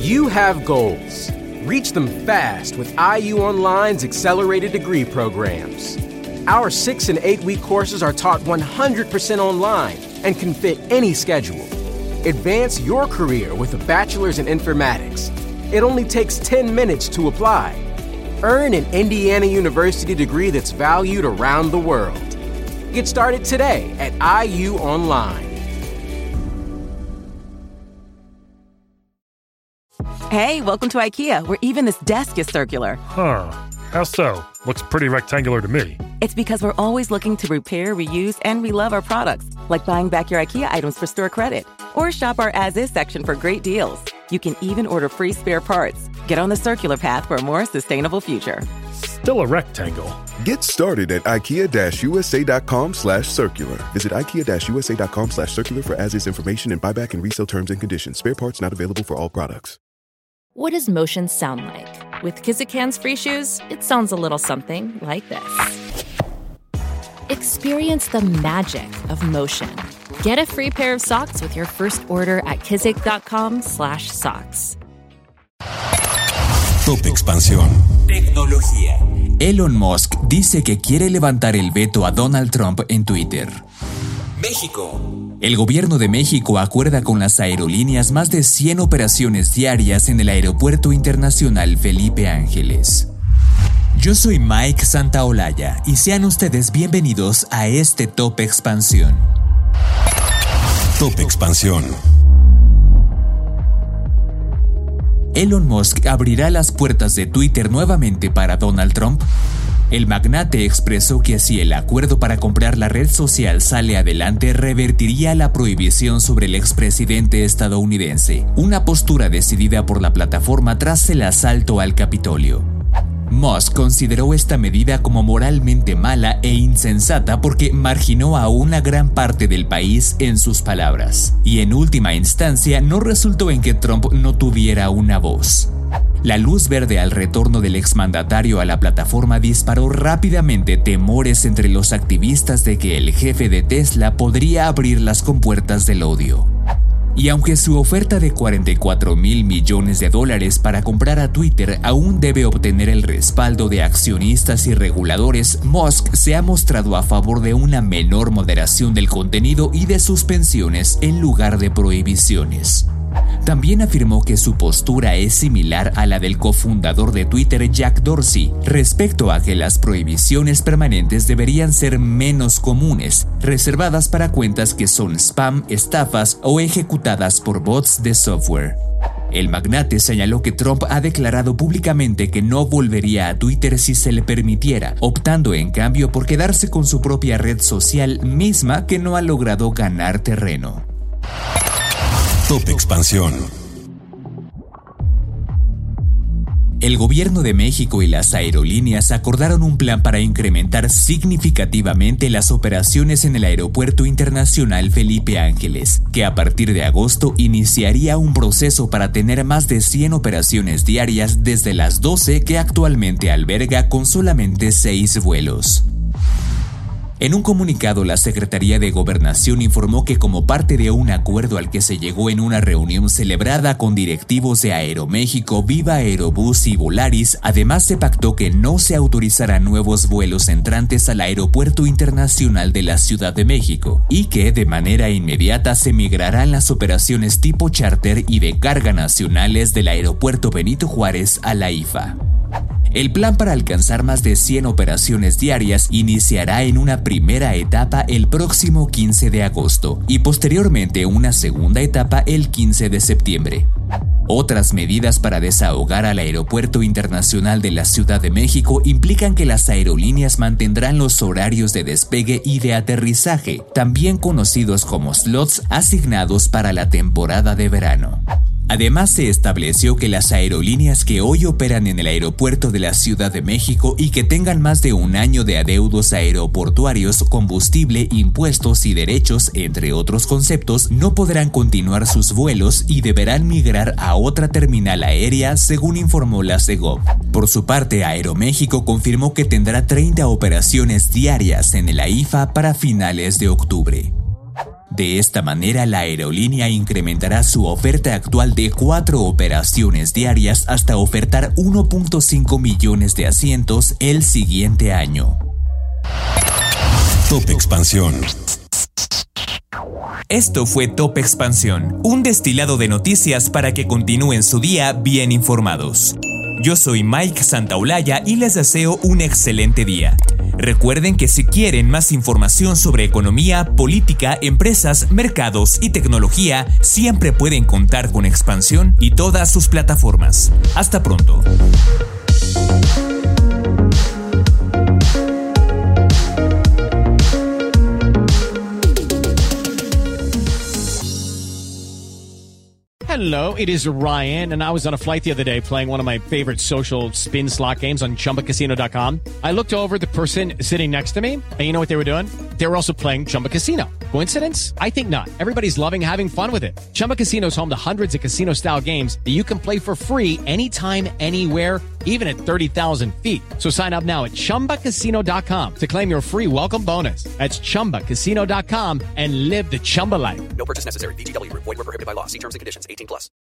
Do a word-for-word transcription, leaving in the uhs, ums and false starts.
You have goals. Reach them fast with I U Online's accelerated degree programs. Our six and eight week courses are taught one hundred percent online and can fit any schedule. Advance your career with a bachelor's in informatics. It only takes ten minutes to apply. Earn an Indiana University degree that's valued around the world. Get started today at I U Online. Hey, welcome to IKEA, where even this desk is circular. Huh. How so? Looks pretty rectangular to me. It's because we're always looking to repair, reuse, and relove our products, like buying back your IKEA items for store credit. Or shop our as-is section for great deals. You can even order free spare parts. Get on the circular path for a more sustainable future. Still a rectangle. Get started at ikea-usa.com slash circular. Visit ikea-usa.com slash circular for as-is information and buyback and resale terms and conditions. Spare parts not available for all products. What does motion sound like? With Kizikans free shoes, it sounds a little something like this. Experience the magic of motion. Get a free pair of socks with your first order at kizik.com slash socks. Top Expansión. Tecnología. Elon Musk dice que quiere levantar el veto a Donald Trump en Twitter. México. El gobierno de México acuerda con las aerolíneas más de cien operaciones diarias en el Aeropuerto Internacional Felipe Ángeles. Yo soy Mike Santaolalla y sean ustedes bienvenidos a este Top Expansión. Top Expansión. ¿Elon Musk abrirá las puertas de Twitter nuevamente para Donald Trump? El magnate expresó que si el acuerdo para comprar la red social sale adelante, revertiría la prohibición sobre el expresidente estadounidense, una postura decidida por la plataforma tras el asalto al Capitolio. Musk consideró esta medida como moralmente mala e insensata porque marginó a una gran parte del país, en sus palabras, y en última instancia no resultó en que Trump no tuviera una voz. La luz verde al retorno del exmandatario a la plataforma disparó rápidamente temores entre los activistas de que el jefe de Tesla podría abrir las compuertas del odio. Y aunque su oferta de cuarenta y cuatro mil millones de dólares para comprar a Twitter aún debe obtener el respaldo de accionistas y reguladores, Musk se ha mostrado a favor de una menor moderación del contenido y de suspensiones en lugar de prohibiciones. También afirmó que su postura es similar a la del cofundador de Twitter, Jack Dorsey, respecto a que las prohibiciones permanentes deberían ser menos comunes, reservadas para cuentas que son spam, estafas o ejecutadas por bots de software. El magnate señaló que Trump ha declarado públicamente que no volvería a Twitter si se le permitiera, optando en cambio por quedarse con su propia red social misma que no ha logrado ganar terreno. Top Expansión. El gobierno de México y las aerolíneas acordaron un plan para incrementar significativamente las operaciones en el Aeropuerto Internacional Felipe Ángeles, que a partir de agosto iniciaría un proceso para tener más de cien operaciones diarias desde las doce que actualmente alberga con solamente seis vuelos. En un comunicado, la Secretaría de Gobernación informó que como parte de un acuerdo al que se llegó en una reunión celebrada con directivos de Aeroméxico, Viva Aerobús y Volaris, además se pactó que no se autorizarán nuevos vuelos entrantes al Aeropuerto Internacional de la Ciudad de México y que de manera inmediata se migrarán las operaciones tipo charter y de carga nacionales del Aeropuerto Benito Juárez a la I F A. El plan para alcanzar más de cien operaciones diarias iniciará en una primera etapa el próximo quince de agosto y posteriormente una segunda etapa el quince de septiembre. Otras medidas para desahogar al Aeropuerto Internacional de la Ciudad de México implican que las aerolíneas mantendrán los horarios de despegue y de aterrizaje, también conocidos como slots, asignados para la temporada de verano. Además, se estableció que las aerolíneas que hoy operan en el aeropuerto de la Ciudad de México y que tengan más de un año de adeudos aeroportuarios, combustible, impuestos y derechos, entre otros conceptos, no podrán continuar sus vuelos y deberán migrar a otra terminal aérea, según informó la Segov. Por su parte, Aeroméxico confirmó que tendrá treinta operaciones diarias en el A I F A para finales de octubre. De esta manera, la aerolínea incrementará su oferta actual de cuatro operaciones diarias hasta ofertar uno punto cinco millones de asientos el siguiente año. Top Expansión. Esto fue Top Expansión, un destilado de noticias para que continúen su día bien informados. Yo soy Mike Santaolalla y les deseo un excelente día. Recuerden que si quieren más información sobre economía, política, empresas, mercados y tecnología, siempre pueden contar con Expansión y todas sus plataformas. Hasta pronto. Hello, it is Ryan, and I was on a flight the other day playing one of my favorite social spin slot games on Chumba Casino dot com. I looked over at the person sitting next to me, and you know what they were doing? They were also playing Chumba Casino. Coincidence? I think not. Everybody's loving having fun with it. Chumba Casino is home to hundreds of casino-style games that you can play for free anytime, anywhere, even at thirty thousand feet. So sign up now at Chumba Casino dot com to claim your free welcome bonus. That's Chumba Casino dot com and live the Chumba life. No purchase necessary. V G W. Void where prohibited by law. See terms and conditions. eighteen plus.